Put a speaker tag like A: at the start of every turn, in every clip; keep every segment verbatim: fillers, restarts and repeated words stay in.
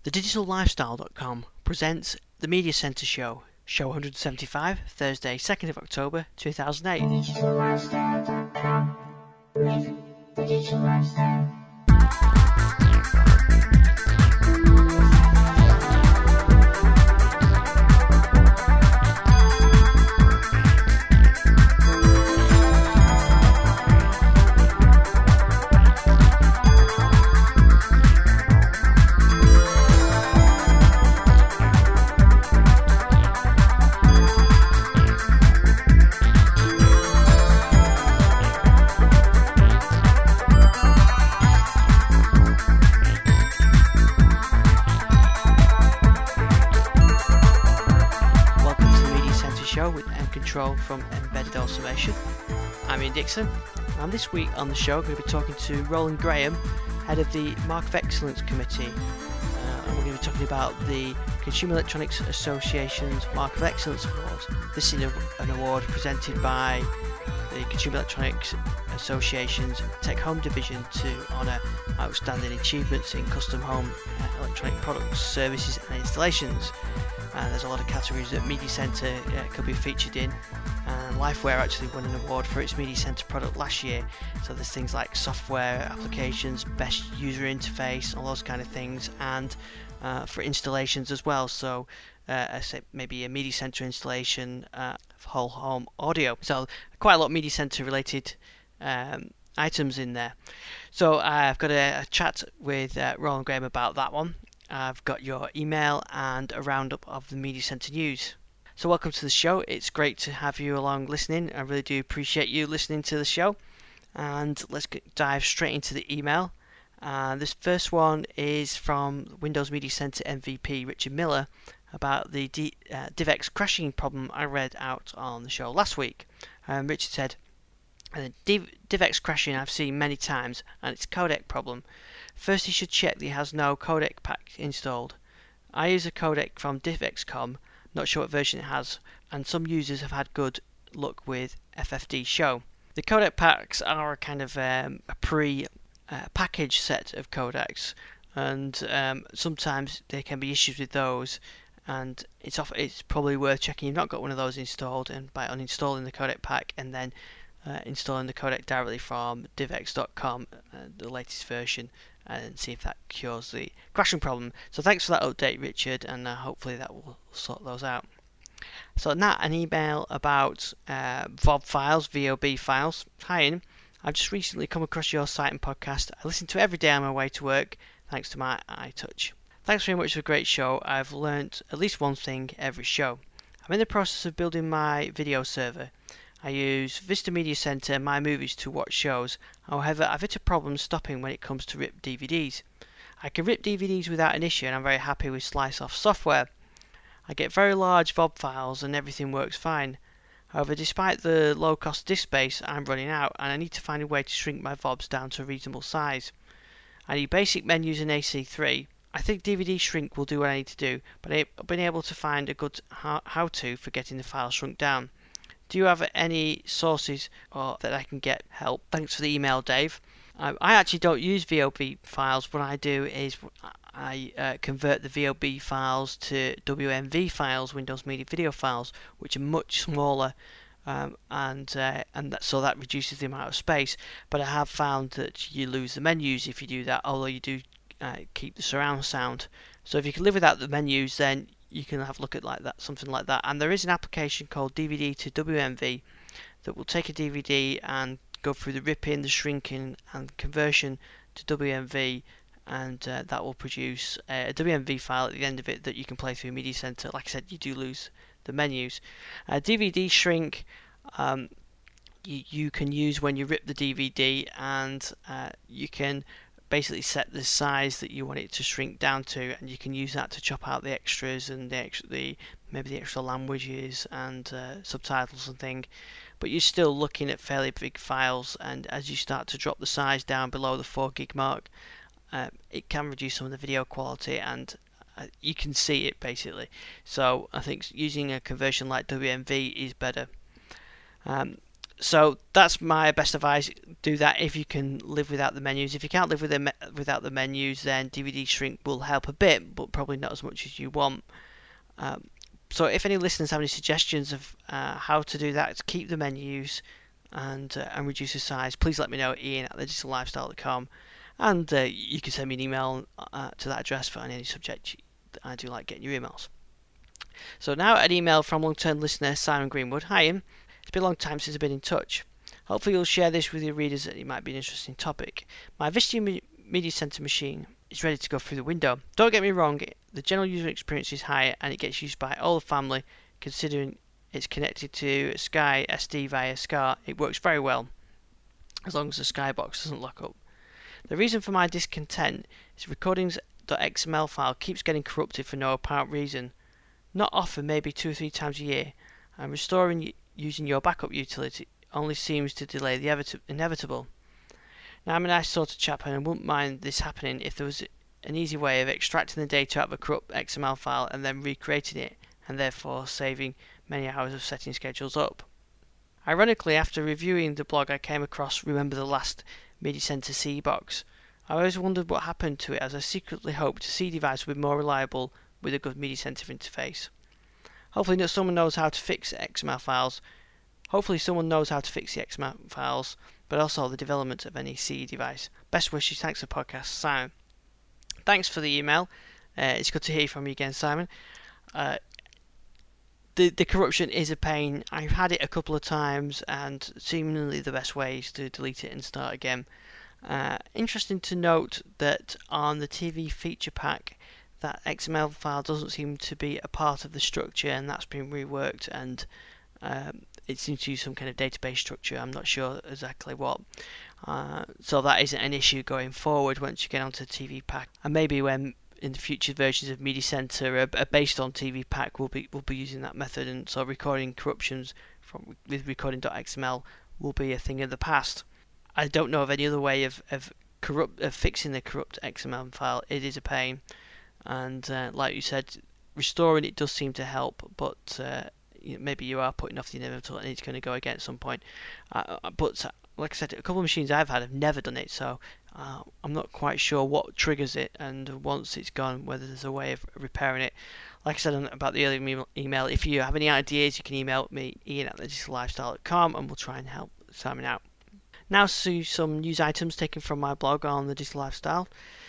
A: The Digital Lifestyle dot com presents the Media Centre Show, show one hundred seventy-five, Thursday, second of October, two thousand eight.
B: The Digital Lifestyle dot com with The Digital Lifestyle.
A: Control from Embedded Automation. I'm Ian Dixon, and this week on the show we're going to be talking to Roland Graham, head of the Mark of Excellence Committee, uh, and we're going to be talking about the Consumer Electronics Association's Mark of Excellence Award. This is an award presented by the Consumer Electronics Association's Tech Home division to honour outstanding achievements in custom home uh, electronic products, services and installations. Uh, there's a lot of categories that Media Centre uh, could be featured in, and Lifeware actually won an award for its Media Centre product last year. So there's things like software applications, best user interface, all those kind of things, and uh, for installations as well. So uh, I say maybe a Media Centre installation uh, of whole home audio. So quite a lot of Media Centre related um, items in there. So uh, I've got a, a chat with uh, Roland Graham about that one. I've got your email and a roundup of the Media Centre news. So welcome to the show. It's great to have you along listening. I really do appreciate you listening to the show. And let's get, dive straight into the email. Uh, this first one is from Windows Media Centre M V P Richard Miller about the D, uh, DivX crashing problem I read out on the show last week. Um, Richard said, Div, DivX crashing I've seen many times, and it's a codec problem. First, you should check that it has no codec pack installed. I use a codec from DivX dot com, not sure what version it has, and some users have had good luck with F F D Show. The codec packs are a kind of um, a pre-packaged uh, set of codecs, and um, sometimes there can be issues with those, and it's off, it's probably worth checking you've not got one of those installed, and by uninstalling the codec pack and then uh, installing the codec directly from DivX dot com, uh, the latest version, and see if that cures the crashing problem. So thanks for that update, Richard, and uh, hopefully that will sort those out. So now an email about uh, V O B files, V O B files. Hi Ian, I've just recently come across your site and podcast. I listen to it every day on my way to work, thanks to my iTouch. Thanks very much for a great show. I've learnt at least one thing every show. I'm in the process of building my video server. I use Vista Media Centre and My Movies to watch shows. However, I've hit a problem stopping when it comes to rip D V Ds. I can rip D V Ds without an issue, and I'm very happy with SliceOff software. I get very large V O B files and everything works fine. However, despite the low cost disk space, I'm running out and I need to find a way to shrink my V O Bs down to a reasonable size. I need basic menus and A C three. I think D V D shrink will do what I need to do, but I've been able to find a good how-to for getting the file shrunk down. Do you have any sources or that I can get help? Thanks for the email, Dave. I, I actually don't use V O B files. What I do is I uh, convert the V O B files to W M V files, Windows Media Video files, which are much smaller, um, and uh, and that, so that reduces the amount of space. But I have found that you lose the menus if you do that, although you do uh, keep the surround sound. So if you can live without the menus, then you can have a look at like that, something like that. And there is an application called D V D to W M V that will take a D V D and go through the ripping, the shrinking and conversion to W M V, and uh, that will produce a W M V file at the end of it that you can play through Media Centre. Like I said, you do lose the menus. Uh, D V D shrink um, you, you can use when you rip the D V D, and uh, you can basically set the size that you want it to shrink down to, and you can use that to chop out the extras and the extra, the maybe the extra languages and uh, subtitles and thing. But you're still looking at fairly big files, and as you start to drop the size down below the four gig mark, uh, it can reduce some of the video quality, and uh, you can see it basically. So I think using a conversion like W M V is better. Um, So that's my best advice. Do that if you can live without the menus. If you can't live with them without the menus, then D V D shrink will help a bit, but probably not as much as you want. Um, so if any listeners have any suggestions of uh, how to do that to keep the menus and uh, and reduce the size, please let me know. Ian at the digital lifestyle dot com, and uh, you can send me an email uh, to that address for any subject. I do like getting your emails. So now an email from long-term listener Simon Greenwood. Hi Ian. It's been a long time since I've been in touch. Hopefully you'll share this with your readers that it might be an interesting topic. My Vista Media Center machine is ready to go through the window. Don't get me wrong, the general user experience is high and it gets used by all the family. Considering it's connected to Sky S D via SCART, it works very well, as long as the Skybox doesn't lock up. The reason for my discontent is recordings dot X M L file keeps getting corrupted for no apparent reason. Not often, maybe two or three times a year, and restoring using your backup utility only seems to delay the inevitable. Now I'm a nice sort of chap and I wouldn't mind this happening if there was an easy way of extracting the data out of a corrupt X M L file and then recreating it, and therefore saving many hours of setting schedules up. Ironically, after reviewing the blog I came across Remember the Last Media Center C box. I always wondered what happened to it, as I secretly hoped a C device would be more reliable with a good Media Center interface. Hopefully someone knows how to fix X M L files. Hopefully someone knows how to fix the X M L files, but also the development of any C device. Best wishes. Thanks for the podcast, Simon. Thanks for the email. Uh, it's good to hear from you again, Simon. Uh, the the corruption is a pain. I've had it a couple of times, and seemingly the best way is to delete it and start again. Uh, interesting to note that on the T V feature pack, that X M L file doesn't seem to be a part of the structure, and that's been reworked, and um, it seems to use some kind of database structure. I'm not sure exactly what. Uh, so that isn't an issue going forward once you get onto T V Pack, and maybe when in the future versions of Media Center are, are based on T V Pack, we'll be we'll be using that method, and so recording corruptions from with recording dot X M L will be a thing of the past. I don't know of any other way of of corrupt of fixing the corrupt X M L file. It is a pain. And uh, like you said, restoring it does seem to help, but uh, maybe you are putting off the inevitable and it's going to go again at some point. Uh, but uh, like I said, a couple of machines I've had have never done it, so uh, I'm not quite sure what triggers it, and once it's gone, whether there's a way of repairing it. Like I said about the earlier email, if you have any ideas, you can email me, Ian at the digital lifestyle dot com, and we'll try and help Simon out. Now to some news items taken from my blog on the Digital Lifestyle.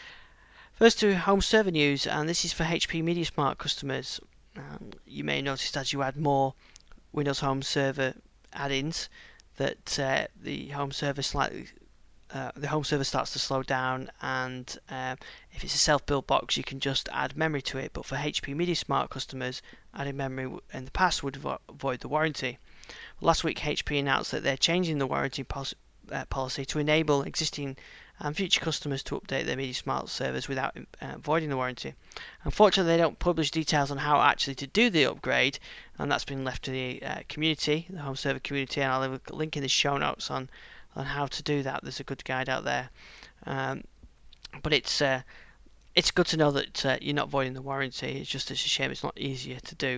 A: First to home server news, and this is for H P MediaSmart customers. Um, you may notice as you add more Windows Home Server add-ins that uh, the home server slightly uh, the home server starts to slow down, and uh, if it's a self-built box, you can just add memory to it. But for H P MediaSmart customers, adding memory in the past would vo- void the warranty. Last week, H P announced that they're changing the warranty pos- uh, policy to enable existing and future customers to update their MediaSmart servers without uh, voiding the warranty. Unfortunately, they don't publish details on how actually to do the upgrade, and that's been left to the uh, community, the home server community, and I'll leave a link in the show notes on, on how to do that. There's a good guide out there. Um, but it's uh, it's good to know that uh, you're not voiding the warranty. It's just it's a shame it's not easier to do.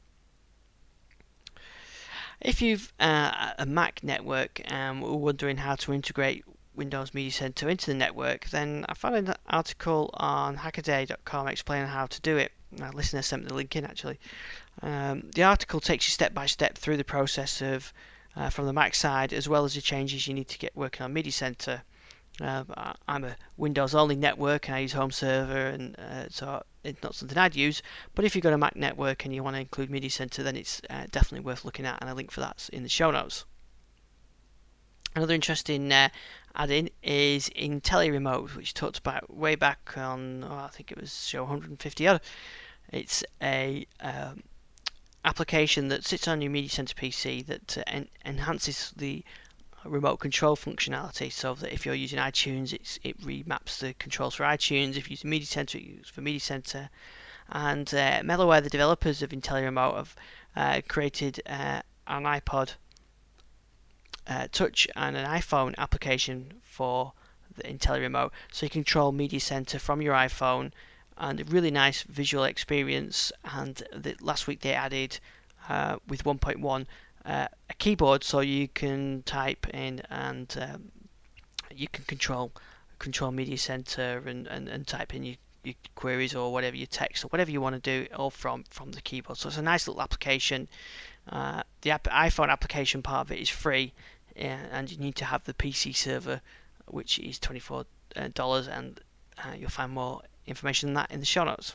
A: If you've uh, a Mac network and we're wondering how to integrate Windows Media Center into the network, then I found an article on hackaday dot com explaining how to do it. A listener sent me the link in actually. Um, the article takes you step by step through the process of uh, from the Mac side, as well as the changes you need to get working on Media Center. Uh, I'm a Windows only network and I use home server, and uh, so it's not something I'd use. But if you've got a Mac network and you want to include Media Center, then it's uh, definitely worth looking at, and a link for that's in the show notes. Another interesting uh, add-in is IntelliRemote, which talked about way back on, oh, I think it was show one hundred fifty odd. It's a um, application that sits on your Media Center P C that uh, en- enhances the remote control functionality, so that if you're using iTunes, it's, it remaps the controls for iTunes. If you're using Media Center, it's for Media Center. And uh, Melloware, the developers of IntelliRemote, have uh, created uh, an iPod uh, Touch and an iPhone application for the IntelliRemote, so you can control Media Center from your iPhone, and a really nice visual experience. And the, last week they added uh, with one point one uh, a keyboard, so you can type in and um, you can control control Media Center and, and, and type in your, your queries or whatever, your text or whatever you want to do, all from from the keyboard. So it's a nice little application. Uh, the app, iPhone application part of it is free, uh, and you need to have the P C server, which is twenty-four dollars, and uh, you'll find more information on that in the show notes.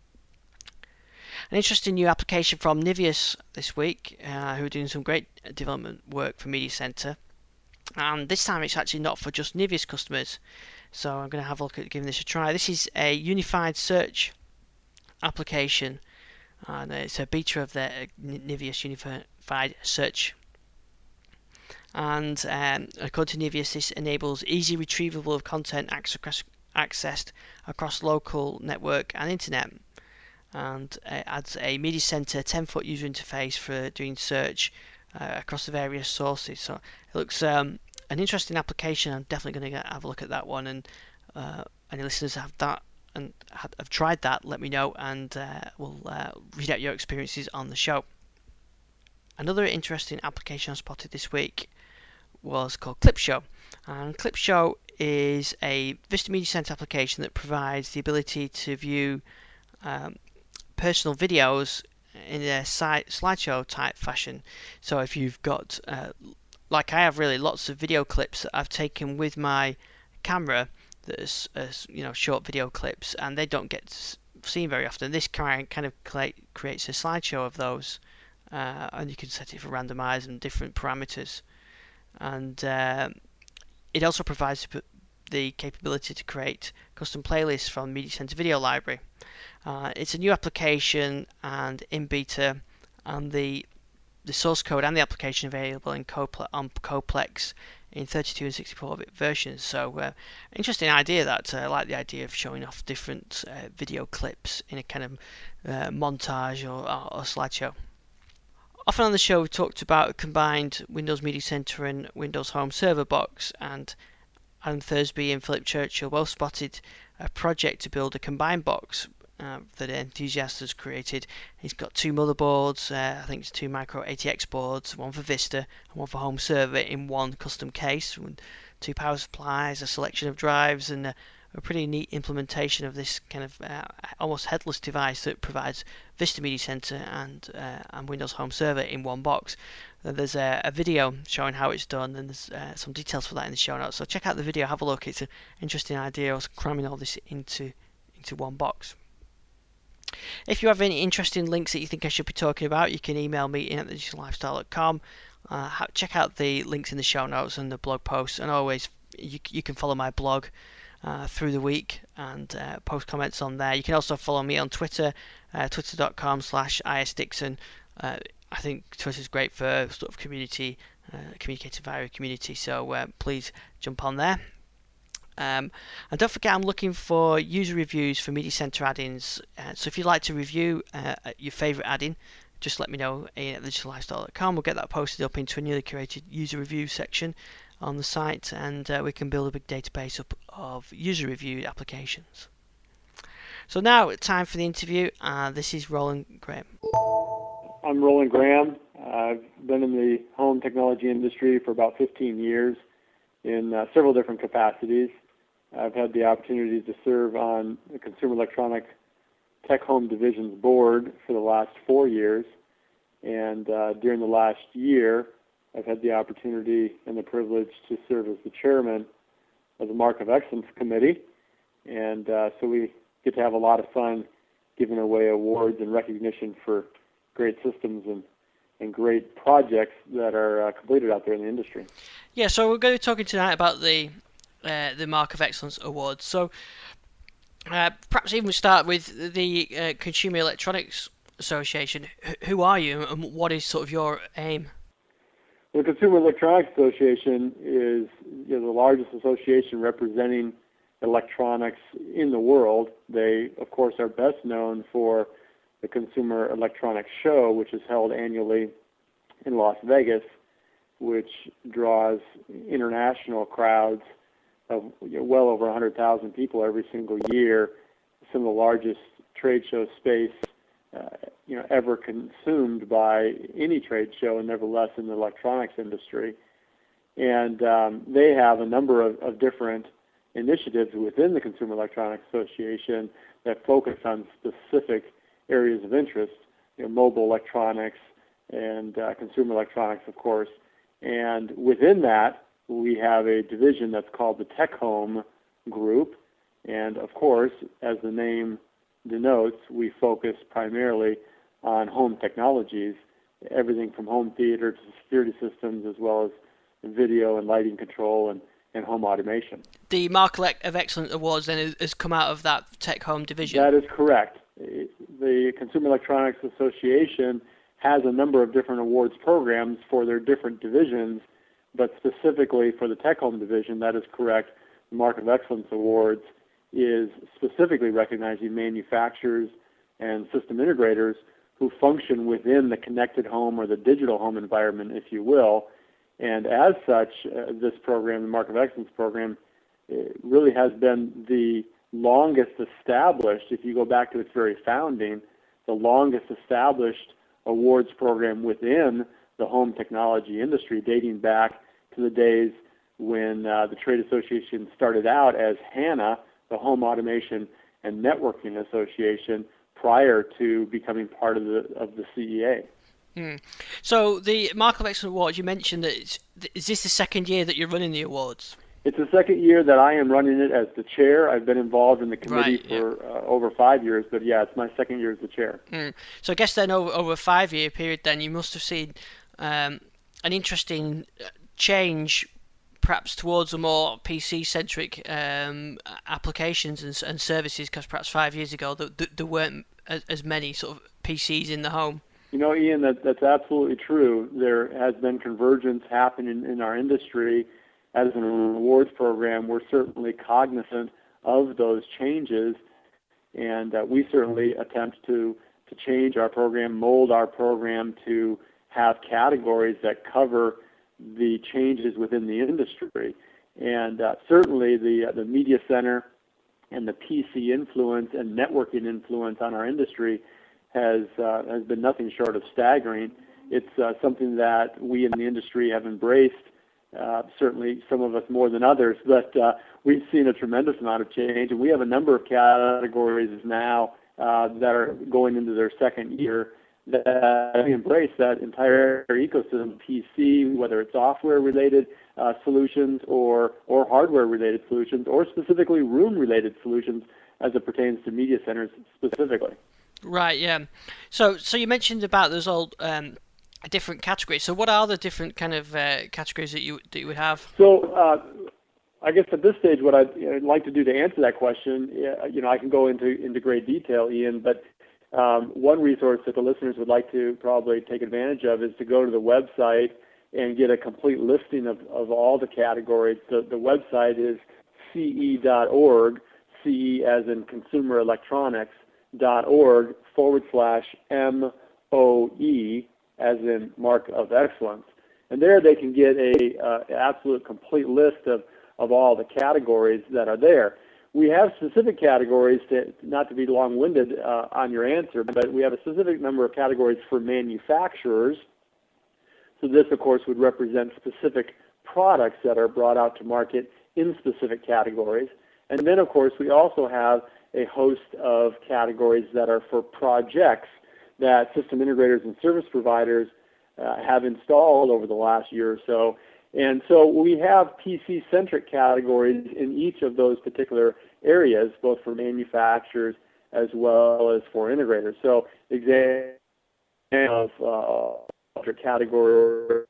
A: An interesting new application from Niveus this week, uh, who are doing some great development work for Media Center. And this time it's actually not for just Niveus customers, so I'm going to have a look at giving this a try. This is a unified search application, and it's a beta of the Niveus unified search. And um, according to Niveus, this enables easy retrieval of content accessed across local network and internet, and it adds a Media Center ten foot user interface for doing search uh, across the various sources. So it looks um, an interesting application. I'm definitely going to have a look at that one, and uh, any listeners have that and have tried that, let me know, and uh, we'll uh, read out your experiences on the show. Another interesting application I spotted this week was called Clipshow, and Clipshow is a Vista Media Center application that provides the ability to view um, personal videos in a side, slideshow type fashion. So if you've got, uh, like I have, really lots of video clips that I've taken with my camera, that's uh, you know, short video clips, and they don't get seen very often. This kind of creates a slideshow of those, uh, and you can set it for randomize and different parameters. And uh, it also provides the capability to create custom playlists from Media Center Video Library. Uh, it's a new application and in beta, and the the source code and the application available in Cople- on Coplex in thirty-two and sixty-four bit versions. So, uh, interesting idea that. Uh, I like the idea of showing off different uh, video clips in a kind of uh, montage or, or, or slideshow. Often on the show we've talked about a combined Windows Media Center and Windows Home Server box, and Adam Thursby and Philip Churchill both spotted a project to build a combined box uh, that Enthusiast has created. He's got two motherboards, uh, I think it's two micro A T X boards, one for Vista and one for Home Server in one custom case, with two power supplies, a selection of drives, and a, a pretty neat implementation of this kind of uh, almost headless device that provides Vista Media Center and uh, and Windows Home Server in one box. Uh, there's a, a video showing how it's done, and there's uh, some details for that in the show notes. So check out the video, have a look. It's an interesting idea of cramming all this into into one box. If you have any interesting links that you think I should be talking about, you can email me in at the digital lifestyle dot com. Uh, check out the links in the show notes and the blog posts, and always you, you can follow my blog Uh, through the week and uh, post comments on there. You can also follow me on Twitter, uh, twitter dot com slash isdixon. Uh, I think Twitter is great for sort of community, uh, communicating via a community, so uh, please jump on there. Um, and don't forget, I'm looking for user reviews for Media Center add-ins. Uh, so if you'd like to review uh, your favourite add-in, just let me know at the digital lifestyle dot com. We'll get that posted up into a newly curated user review section on the site, and uh, we can build a big database up of user reviewed applications. So now time for the interview. Uh, this is Roland Graham.
C: I'm Roland Graham. I've been in the home technology industry for about fifteen years in uh, several different capacities. I've had the opportunity to serve on the Consumer Electronic Tech Home Division's board for the last four years, and uh, during the last year I've had the opportunity and the privilege to serve as the chairman of the Mark of Excellence Committee, and uh, so we get to have a lot of fun giving away awards and recognition for great systems and, and great projects that are uh, completed out there in the industry.
A: Yeah, so we're going to be talking tonight about the uh, the Mark of Excellence Awards. So uh, perhaps even we start with the uh, Consumer Electronics Association. H- who are you, and what is sort of your aim?
C: The Consumer Electronics Association is you know, the largest association representing electronics in the world. They, of course, are best known for the Consumer Electronics Show, which is held annually in Las Vegas, which draws international crowds of you know, well over one hundred thousand people every single year. Some of the largest trade show space uh, you know, ever consumed by any trade show, and nevertheless in the electronics industry. And um, they have a number of, of different initiatives within the Consumer Electronics Association that focus on specific areas of interest, you know, mobile electronics and uh, consumer electronics, of course. And within that, we have a division that's called the Tech Home Group. And of course, as the name denotes, we focus primarily on home technologies, everything from home theater to security systems, as well as video and lighting control and, and home automation.
A: The Mark of Excellence Awards then has come out of that Tech Home division?
C: That is correct. The Consumer Electronics Association has a number of different awards programs for their different divisions, but specifically for the Tech Home division, that is correct. The Mark of Excellence Awards is specifically recognizing manufacturers and system integrators who function within the connected home or the digital home environment, if you will. And as such, uh, this program, the Mark of Excellence program, really has been the longest established, if you go back to its very founding, the longest established awards program within the home technology industry, dating back to the days when uh, the trade association started out as HANA, the Home Automation and Networking Association, prior to becoming part of the of the C E A.
A: Hmm. So the Mark of Excellence Awards, you mentioned that it's, is this the second year that you're running the awards?
C: It's the second year that I am running it as the chair. I've been involved in the committee
A: right,
C: for
A: yeah.
C: uh, over five years, but yeah, it's my second year as the chair.
A: Mm. So I guess then over, over a five-year period then you must have seen um, an interesting change perhaps towards a more P C-centric um, applications and, and services, because perhaps five years ago there, there weren't as, as many sort of P Cs in the home.
C: You know, Ian, that, that's absolutely true. There has been convergence happening in our industry. As an awards program, we're certainly cognizant of those changes, and uh, we certainly attempt to, to change our program, mold our program to have categories that cover the changes within the industry. And uh, certainly the, uh, the media center and the P C influence and networking influence on our industry has, uh, has been nothing short of staggering. It's uh, something that we in the industry have embraced. Uh, certainly some of us more than others, but uh, we've seen a tremendous amount of change, and we have a number of categories now uh, that are going into their second year that we embrace that entire ecosystem, P C, whether it's software-related uh, solutions or, or hardware-related solutions, or specifically room-related solutions as it pertains to media centers specifically.
A: Right, yeah. So so you mentioned about those old... Um different categories. So what are the different kind of uh, categories that you that you would have?
C: So uh, I guess at this stage, what I'd, you know, like to do to answer that question, you know, I can go into, into great detail, Ian, but um, one resource that the listeners would like to probably take advantage of is to go to the website and get a complete listing of, of all the categories. The, the website is C E dot org, C E as in consumer electronics, dot org forward slash M O E, as in Mark of Excellence. And there they can get a uh, absolute complete list of, of all the categories that are there. We have specific categories, to, not to be long-winded uh, on your answer, but we have a specific number of categories for manufacturers. So this, of course, would represent specific products that are brought out to market in specific categories. And then, of course, we also have a host of categories that are for projects that system integrators and service providers uh, have installed over the last year or so. And so we have P C-centric categories in each of those particular areas, both for manufacturers as well as for integrators. So example of uh, categories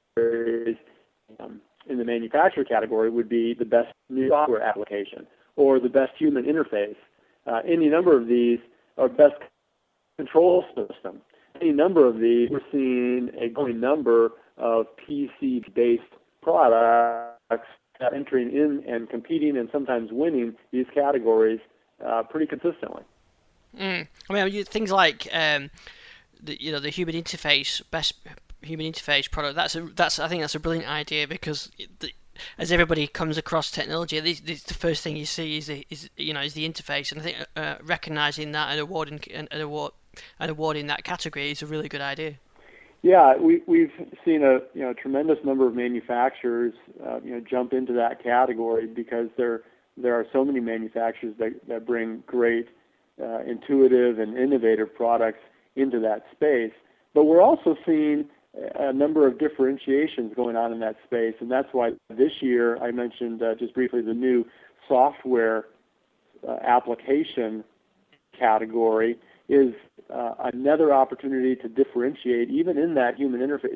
C: um, in the manufacturer category would be the best new software application or the best human interface. Uh, any number of these are best control system. Any number of these, we're seeing a growing number of P C-based products entering in and competing and sometimes winning these categories uh, pretty consistently.
A: Mm. I mean, you, things like um, the you know the human interface, best human interface product. That's a that's I think that's a brilliant idea, because the, as everybody comes across technology, this, this, the first thing you see is, is you know is the interface, and I think uh, recognizing that and awarding and, and award an award in that category is a really good idea.
C: Yeah, we, we've seen a you know tremendous number of manufacturers uh, you know jump into that category because there there are so many manufacturers that, that bring great, uh, intuitive and innovative products into that space. But we're also seeing a number of differentiations going on in that space, and that's why this year I mentioned uh, just briefly the new software uh, application category is uh, another opportunity to differentiate even in that human interface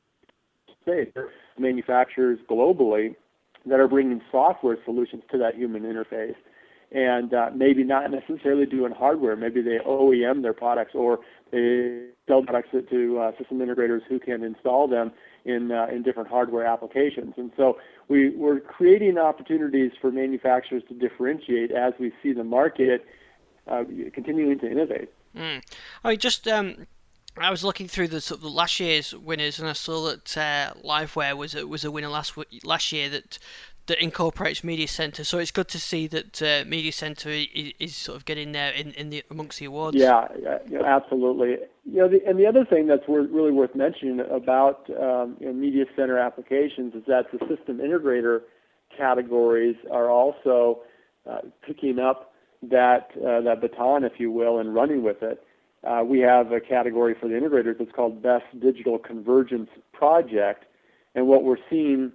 C: space. There are manufacturers globally that are bringing software solutions to that human interface, and uh, maybe not necessarily doing hardware. Maybe they O E M their products, or they sell products to uh, system integrators who can install them in uh, in different hardware applications. And so we, we're creating opportunities for manufacturers to differentiate as we see the market uh, continuing to innovate.
A: Mm. I mean, just um, I was looking through the sort of the last year's winners, and I saw that uh, Liveware was a, was a winner last last year that that incorporates Media Center. So it's good to see that uh, Media Center is, is sort of getting there in, in the amongst the awards.
C: Yeah, yeah, absolutely. You know, the, and the other thing that's worth, really worth mentioning about um, you know, Media Center applications is that the system integrator categories are also uh, picking up that uh, that baton, if you will, and running with it. Uh, we have a category for the integrators that's called Best Digital Convergence Project, and what we're seeing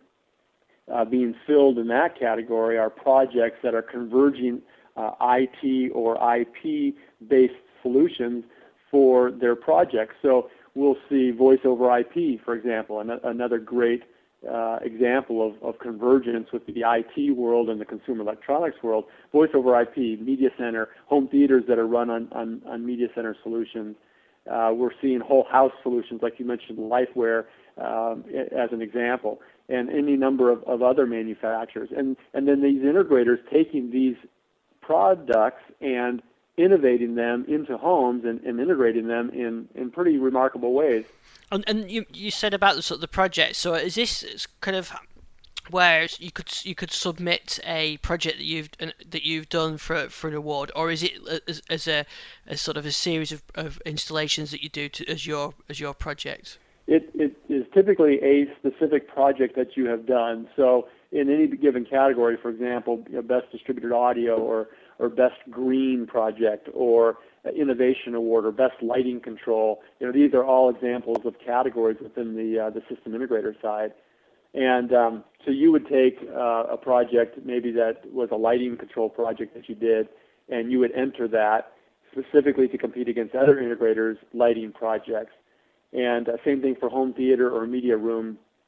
C: uh, being filled in that category are projects that are converging uh, I T or I P-based solutions for their projects. So we'll see voice over I P, for example, an- another great Uh, example of, of convergence with the I T world and the consumer electronics world. Voice over I P, Media Center, home theaters that are run on, on, on Media Center solutions. Uh, we're seeing whole house solutions, like you mentioned, Liveware um, as an example, and any number of, of other manufacturers. And, and then these integrators taking these products and innovating them into homes and, and integrating them in, in pretty remarkable ways.
A: And, and you you said about the sort of the project. So is this kind of where you could you could submit a project that you've that you've done for for an award, or is it as, as a as sort of a series of, of installations that you do to, as your as your project?
C: It it is typically a specific project that you have done. So in any given category, for example, you know, best distributed audio or or best green project or innovation award or best lighting control. You know, these are all examples of categories within the uh, the system integrator side. And um, so you would take uh, a project maybe that was a lighting control project that you did, and you would enter that specifically to compete against other integrators' lighting projects. And uh, same thing for home theater or media room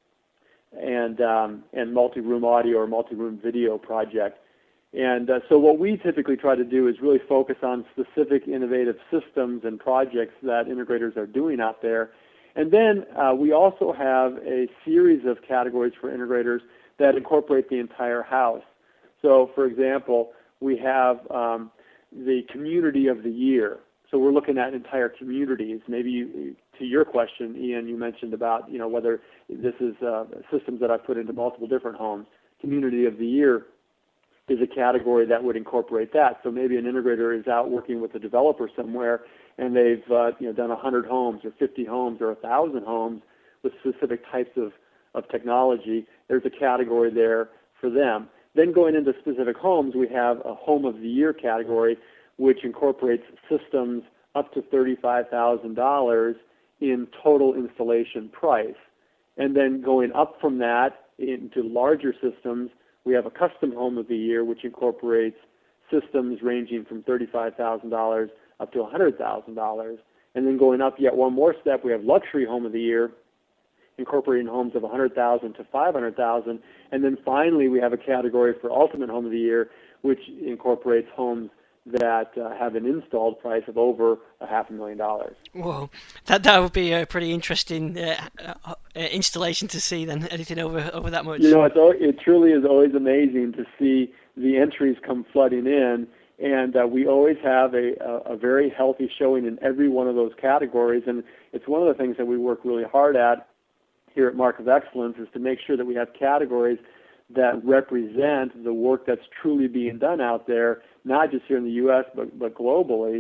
C: and um, and multi-room audio or multi-room video project. And uh, so what we typically try to do is really focus on specific innovative systems and projects that integrators are doing out there. And then uh, we also have a series of categories for integrators that incorporate the entire house. So, for example, we have um, the community of the year. So we're looking at entire communities. Maybe you, to your question, Ian, you mentioned about you know whether this is uh, systems that I've put into multiple different homes. Community of the year is a category that would incorporate that. So maybe an integrator is out working with a developer somewhere, and they've uh, you know done one hundred homes or fifty homes or one thousand homes with specific types of, of technology. There's a category there for them. Then going into specific homes, we have a Home of the Year category, which incorporates systems up to thirty-five thousand dollars in total installation price. And then going up from that into larger systems, we have a Custom Home of the Year, which incorporates systems ranging from thirty-five thousand dollars up to one hundred thousand dollars. And then going up yet one more step, we have Luxury Home of the Year, incorporating homes of one hundred thousand dollars to five hundred thousand dollars. And then finally, we have a category for Ultimate Home of the Year, which incorporates homes that uh, have an installed price of over a half a million dollars.
A: Whoa, that that would be a pretty interesting uh, uh, installation to see. Then anything over over that much.
C: You know, it's, it truly is always amazing to see the entries come flooding in, and uh, we always have a, a, a very healthy showing in every one of those categories. And it's one of the things that we work really hard at here at Mark of Excellence is to make sure that we have categories that represent the work that's truly being done out there, not just here in the U S, but, but globally.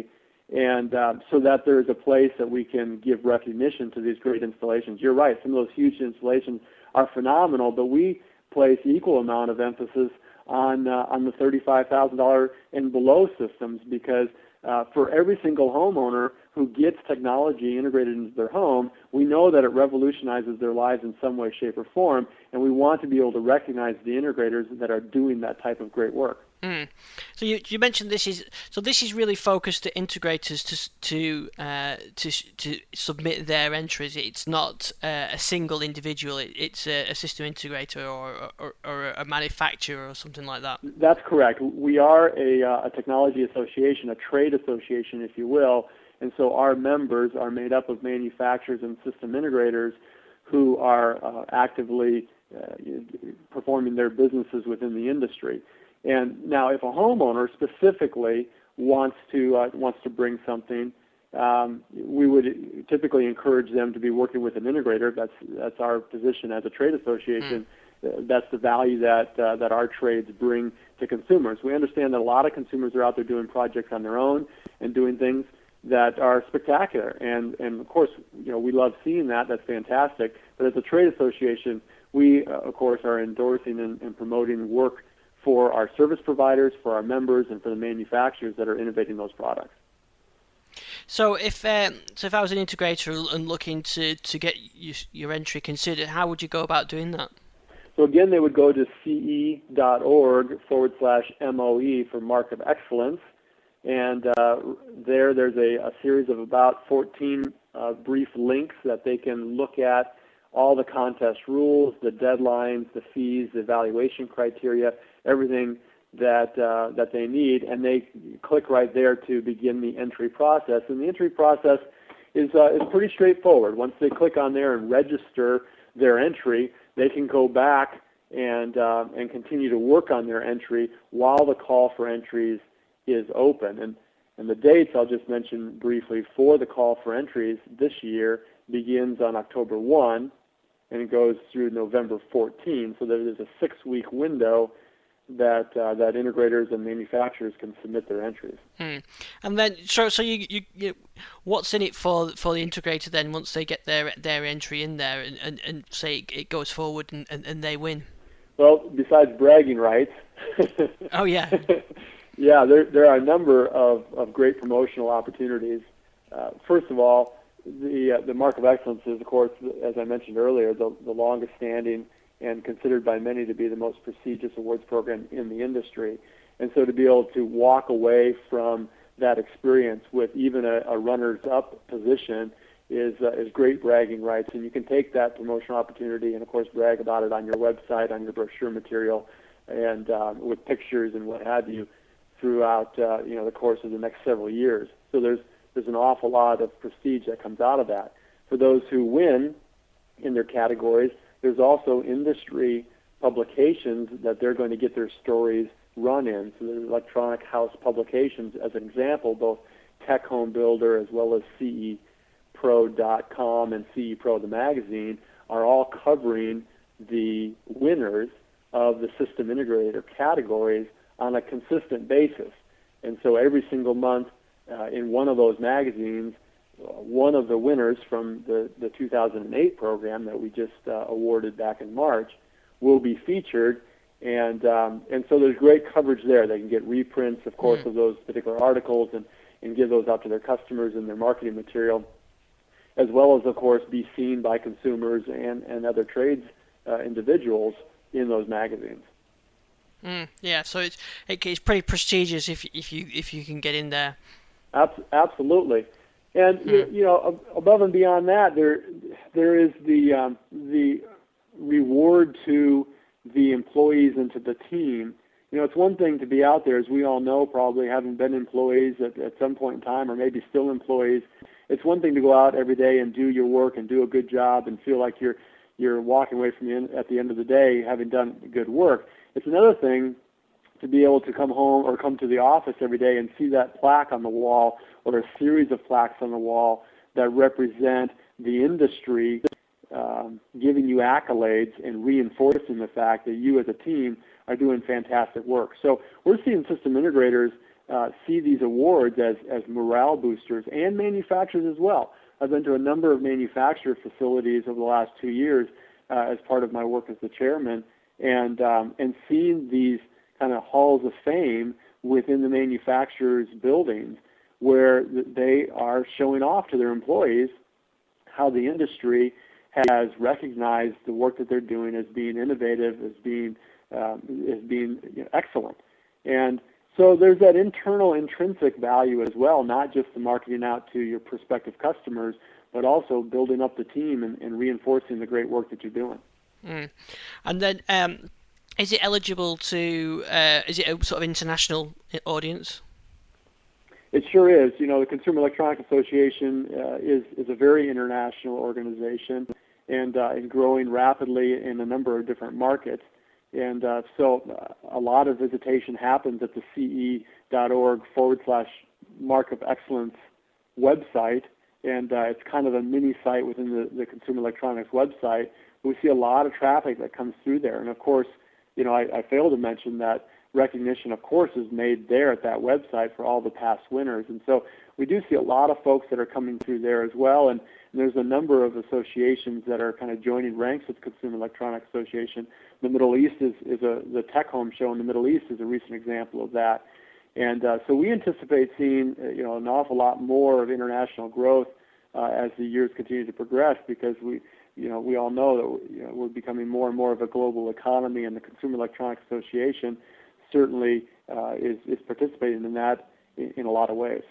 C: and um, so that there is a place that we can give recognition to these great installations. You're right, some of those huge installations are phenomenal, but we place equal amount of emphasis on uh, on the thirty-five thousand dollars and below systems, because uh, for every single homeowner who gets technology integrated into their home, we know that it revolutionizes their lives in some way, shape, or form, and we want to be able to recognize the integrators that are doing that type of great work.
A: Mm. So you, you mentioned this is so this is really focused at integrators to to uh, to to submit their entries. It's not uh, a single individual. It, it's a, a system integrator or, or or a manufacturer or something like that.
C: That's correct. We are a, uh, a technology association, a trade association, if you will, and so our members are made up of manufacturers and system integrators who are uh, actively uh, performing their businesses within the industry. And now, if a homeowner specifically wants to uh, wants to bring something, um, we would typically encourage them to be working with an integrator. That's that's our position as a trade association. Mm. Uh, that's the value that uh, that our trades bring to consumers. We understand that a lot of consumers are out there doing projects on their own and doing things that are spectacular. And and of course, you know, we love seeing that. That's fantastic. But as a trade association, we uh, of course are endorsing and, and promoting work for our service providers, for our members, and for the manufacturers that are innovating those products.
A: So if um, so if I was an integrator and looking to, to get your, your entry considered, how would you go about doing that?
C: So again, they would go to ce.org forward slash MOE for Mark of Excellence, and uh, there there's a, a series of about fourteen uh, brief links that they can look at all the contest rules, the deadlines, the fees, the evaluation criteria, everything that uh, that they need, and they click right there to begin the entry process. And the entry process is uh, is pretty straightforward. Once they click on there and register their entry, they can go back and uh, and continue to work on their entry while the call for entries is open. And and the dates I'll just mention briefly for the call for entries this year begins on October first, and it goes through November fourteenth. So there is a six-week window that uh, that integrators and manufacturers can submit their entries.
A: Hmm. And then, so so you, you you what's in it for for the integrator then once they get their their entry in there and, and, and say it goes forward and, and, and they win?
C: Well, besides bragging rights.
A: Oh yeah.
C: Yeah, there there are a number of, of great promotional opportunities. Uh, first of all, the uh, the Mark of Excellence is, of course, as I mentioned earlier, the the longest standing and considered by many to be the most prestigious awards program in the industry. And so to be able to walk away from that experience with even a, a runners-up position is uh, is great bragging rights. And you can take that promotional opportunity and, of course, brag about it on your website, on your brochure material, and uh, with pictures and what have you throughout uh, you know the course of the next several years. So there's there's an awful lot of prestige that comes out of that. For those who win in their categories, there's also industry publications that they're going to get their stories run in. So there's electronic house publications, as an example, both Tech Home Builder as well as C E Pro dot com and C E Pro, the magazine, are all covering the winners of the system integrator categories on a consistent basis. And so every single month uh, in one of those magazines, one of the winners from the, the two thousand eight program that we just uh, awarded back in March will be featured, and um, and so there's great coverage there. They can get reprints, of course, mm. of those particular articles and, and give those out to their customers in their marketing material, as well as, of course, be seen by consumers and, and other trades uh, individuals in those magazines.
A: Mm, yeah, so it's it's pretty prestigious if if you if you can get in there.
C: Absolutely. And hmm. you, you know, above and beyond that, there there is the um, the reward to the employees and to the team. You know, it's one thing to be out there, as we all know, probably having been employees at, at some point in time, or maybe still employees. It's one thing to go out every day and do your work and do a good job and feel like you're you're walking away from the end, at the end of the day having done good work. It's another thing to be able to come home or come to the office every day and see that plaque on the wall or a series of plaques on the wall that represent the industry um, giving you accolades and reinforcing the fact that you as a team are doing fantastic work. So we're seeing system integrators uh, see these awards as, as morale boosters, and manufacturers as well. I've been to a number of manufacturer facilities over the last two years uh, as part of my work as the chairman, and um, and seen these kind of halls of fame within the manufacturers' buildings, where they are showing off to their employees how the industry has recognized the work that they're doing as being innovative, as being um, as being you know, excellent. And so there's that internal intrinsic value as well, not just the marketing out to your prospective customers, but also building up the team and, and reinforcing the great work that you're doing.
A: Mm. And then, um, is it eligible to, uh, is it a sort of international audience?
C: It sure is. You know, the Consumer Electronics Association uh, is, is a very international organization and, uh, and growing rapidly in a number of different markets. And uh, so uh, a lot of visitation happens at the ce.org forward slash Mark of Excellence website. And uh, it's kind of a mini site within the, the Consumer Electronics website. We see a lot of traffic that comes through there. And of course, you know, I, I failed to mention that recognition, of course, is made there at that website for all the past winners. And so we do see a lot of folks that are coming through there as well. And, and there's a number of associations that are kind of joining ranks with the Consumer Electronics Association. The Middle East is, is a, the Tech Home Show in the Middle East is a recent example of that. And uh, so we anticipate seeing, uh, you know, an awful lot more of international growth uh, as the years continue to progress, because we, you know, we all know that you know, we're becoming more and more of a global economy, and the Consumer Electronics Association certainly uh, is, is participating in that in, in a lot of ways.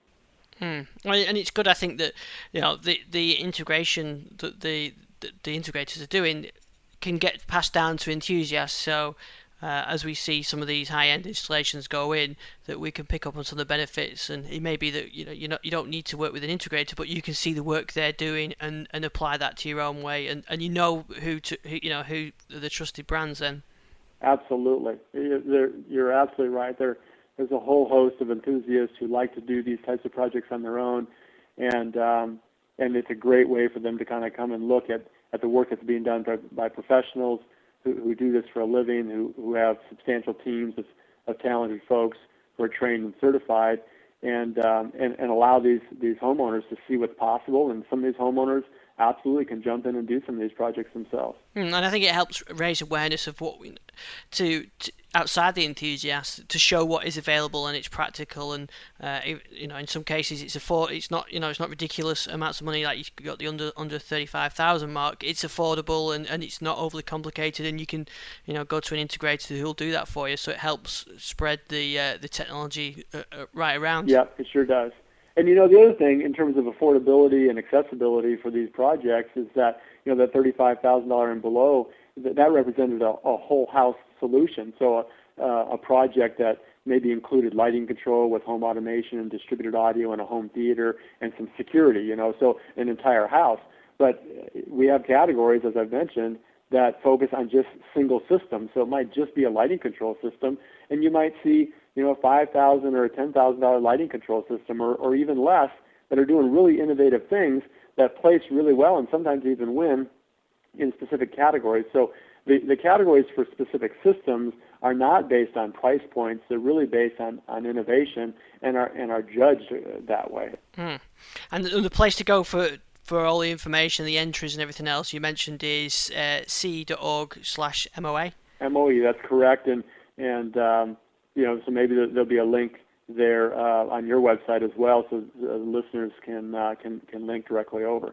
A: Hmm. And it's good, I think, that you know the the integration that the, the the integrators are doing can get passed down to enthusiasts. So uh, as we see some of these high-end installations go in, that we can pick up on some of the benefits. And it may be that you know you know you don't need to work with an integrator, but you can see the work they're doing and, and apply that to your own way, and, and you know who to who, you know who are the trusted brands then.
C: Absolutely, you're, you're absolutely right. There, there's a whole host of enthusiasts who like to do these types of projects on their own, and um, and it's a great way for them to kind of come and look at, at the work that's being done by, by professionals who, who do this for a living, who, who have substantial teams of, of talented folks who are trained and certified, and, um, and and allow these these homeowners to see what's possible. And some of these homeowners absolutely can jump in and do some of these projects themselves.
A: Mm, and I think it helps raise awareness of what we to, to outside the enthusiasts, to show what is available and it's practical, and uh, you know in some cases it's afford it's not you know it's not ridiculous amounts of money, like you've got the under under thirty-five thousand mark. It's affordable, and, and it's not overly complicated, and you can you know go to an integrator who'll do that for you. So it helps spread the uh, the technology uh, uh, right around.
C: Yeah, it sure does. And you know the other thing in terms of affordability and accessibility for these projects is that you know that thirty-five thousand dollars and below, that, that represented a, a whole house solution. So a, uh, a project that maybe included lighting control with home automation and distributed audio and a home theater and some security, you know, so an entire house. But we have categories, as I've mentioned, that focus on just single systems. So it might just be a lighting control system, and you might see, you know, a five thousand dollars or a ten thousand dollars lighting control system, or, or even less, that are doing really innovative things that place really well and sometimes even win in specific categories. So the, the categories for specific systems are not based on price points. They're really based on, on innovation and are and are judged that way.
A: Mm. And the place to go for for all the information, the entries and everything else you mentioned is uh, ce.org slash MOA.
C: M O E, that's correct. And, and um, you know, so maybe there'll be a link there uh, on your website as well, so the listeners can uh, can can link directly over.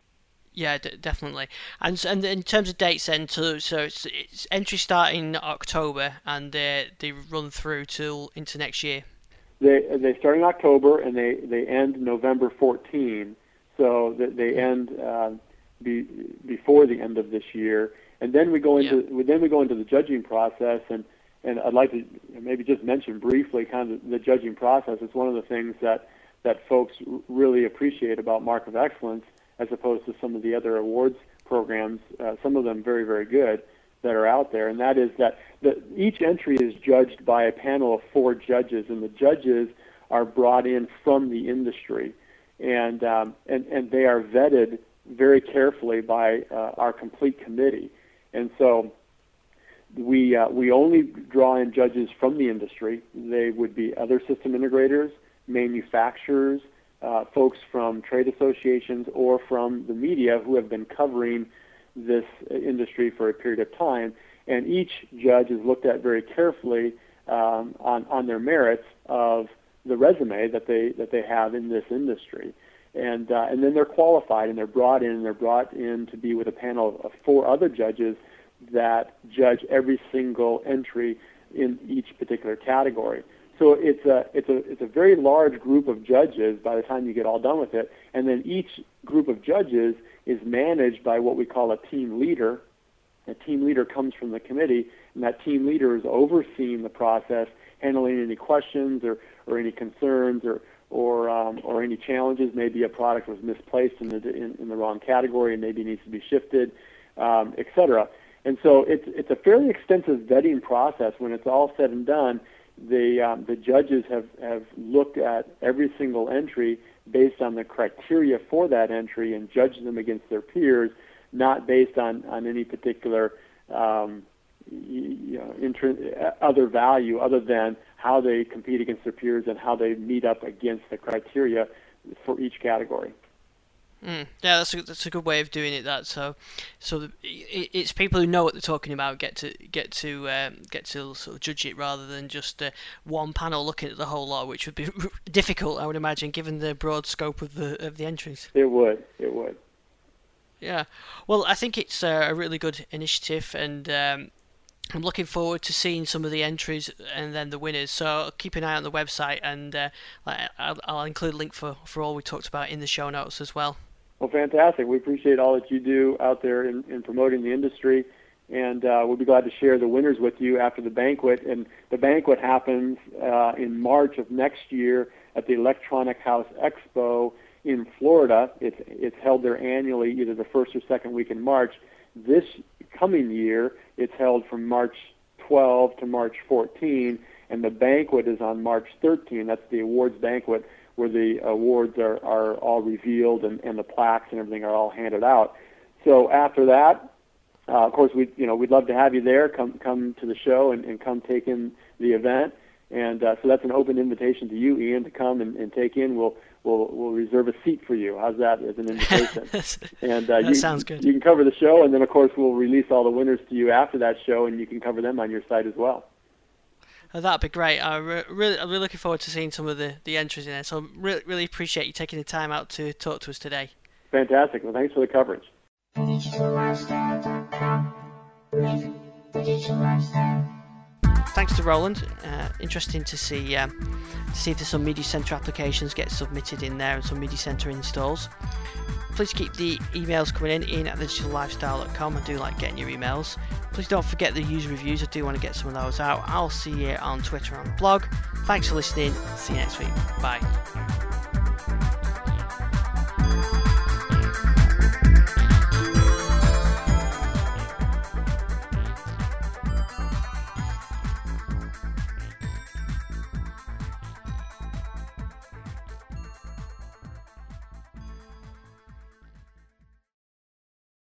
A: Yeah, d- definitely. And and in terms of dates, then, so, so it's, it's entry starting in October, and they they run through till into next year.
C: They they start in October and they, they end November fourteenth. So that they end uh, be, before the end of this year, and then we go into yeah. then we go into the judging process. And, and I'd like to maybe just mention briefly kind of the, the judging process. It's one of the things that that folks really appreciate about Mark of Excellence, as opposed to some of the other awards programs, uh, some of them very, very good, that are out there. And that is that the, each entry is judged by a panel of four judges, and the judges are brought in from the industry, and um, and, and they are vetted very carefully by uh, our complete committee. And so we uh, we only draw in judges from the industry. They would be other system integrators, manufacturers, uh, folks from trade associations, or from the media who have been covering this industry for a period of time. And each judge is looked at very carefully um, on on their merits of the resume that they that they have in this industry. And uh, and then they're qualified and they're brought in and they're brought in to be with a panel of four other judges that judge every single entry in each particular category. So it's a it's a it's a very large group of judges by the time you get all done with it. And then each group of judges is managed by what we call a team leader. A team leader comes from the committee, and that team leader is overseeing the process, handling any questions or, or any concerns or or um, or any challenges. Maybe a product was misplaced in the in, in the wrong category and maybe needs to be shifted, um, et cetera. And so it's it's a fairly extensive vetting process. When it's all said and done, the um, the judges have, have looked at every single entry based on the criteria for that entry and judged them against their peers, not based on, on any particular um, you know, inter- other value other than how they compete against their peers and how they meet up against the criteria for each category.
A: Mm, yeah, that's a that's a good way of doing it. That so, so the, it, it's people who know what they're talking about get to get to um, get to sort of judge it rather than just uh, one panel looking at the whole lot, which would be difficult, I would imagine, given the broad scope of the of the entries.
C: It would. It would.
A: Yeah, well, I think it's uh, a really good initiative, and um, I'm looking forward to seeing some of the entries and then the winners. So keep an eye on the website, and uh, I'll, I'll include a link for, for all we talked about in the show notes as well.
C: Well, fantastic. We appreciate all that you do out there in, in promoting the industry, and uh, we'll be glad to share the winners with you after the banquet. And the banquet happens uh, in March of next year at the Electronic House Expo in Florida. It's it's held there annually, either the first or second week in March. This coming year, it's held from March twelfth to March fourteenth, and the banquet is on March thirteenth. That's the awards banquet, where the awards are, are all revealed and, and the plaques and everything are all handed out. So after that, uh, of course, we you know we'd love to have you there. Come come to the show and, and come take in the event. And uh, so that's an open invitation to you, Ian, to come and, and take in. We'll we'll we'll reserve a seat for you. How's that as an invitation? And uh,
A: that
C: you,
A: sounds good.
C: You can cover the show, and then of course we'll release all the winners to you after that show, and you can cover them on your site as well.
A: Oh, that'd be great. I re- really, I'm really looking forward to seeing some of the, the entries in there. So really, really appreciate you taking the time out to talk to us today.
C: Fantastic. Well, thanks for the coverage.
B: the digital lifestyle dot com. Live the digital lifestyle.
A: Thanks to Roland. Uh, interesting to see um, to see if there's some Media Center applications get submitted in there and some Media Center installs. Please keep the emails coming in, Ian at the digital lifestyle dot com. I do like getting your emails. Please don't forget the user reviews. I do want to get some of those out. I'll see you on Twitter and blog. Thanks for listening. See you next week. Bye.